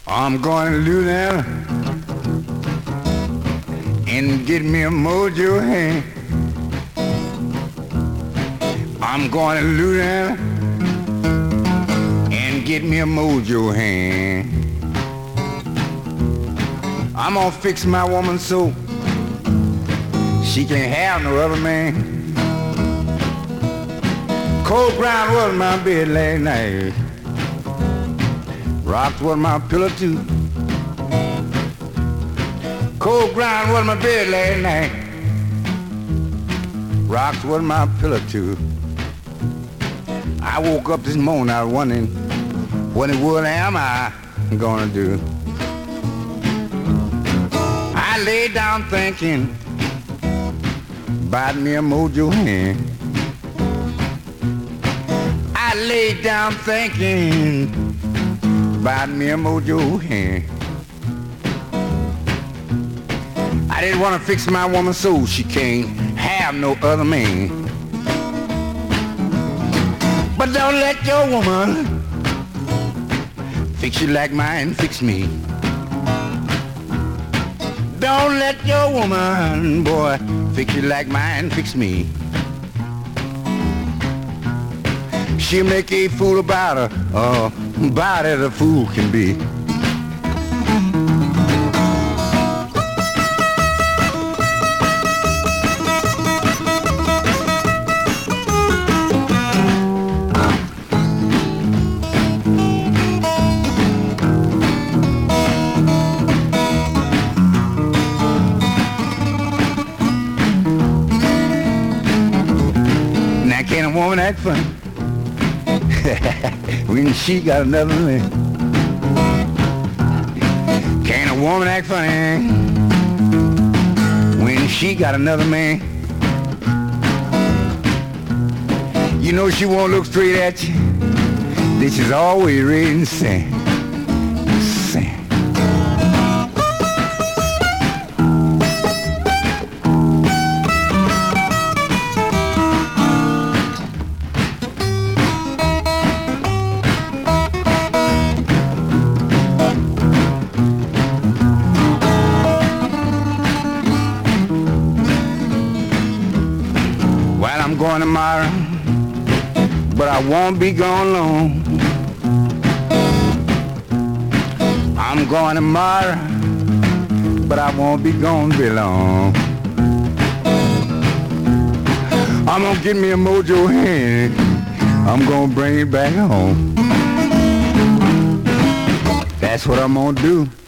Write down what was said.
I'm going to Louisiana and get me a mojo hand. I'm going to Louisiana and get me a mojo hand. I'm gonna fix my woman so she can't have no other man. Cold ground was my bed last night. Rocks was my pillow too. Cold ground was my bed last night. Rocks was my pillow too. I woke up this morning, I was wondering what in the world am I gonna do? I lay down thinking about me a mojo hand. I lay down thinking about me a mojo hand. I didn't want to fix my woman so she can't have no other man. But don't let your woman fix you like mine fix me. Don't let your woman, boy, fix you like mine fix me. She'll make a fool about her, about as a fool can be. Now can a woman act funny when she got another man? Can a woman act funny when she got another man? You know she won't look straight at you. This is always ready to sing. Sing. I'm going tomorrow, but I won't be gone long. I'm going tomorrow, but I won't be gone very long. I'm gonna get me a mojo hand. I'm gonna bring it back home. That's what I'm gonna do.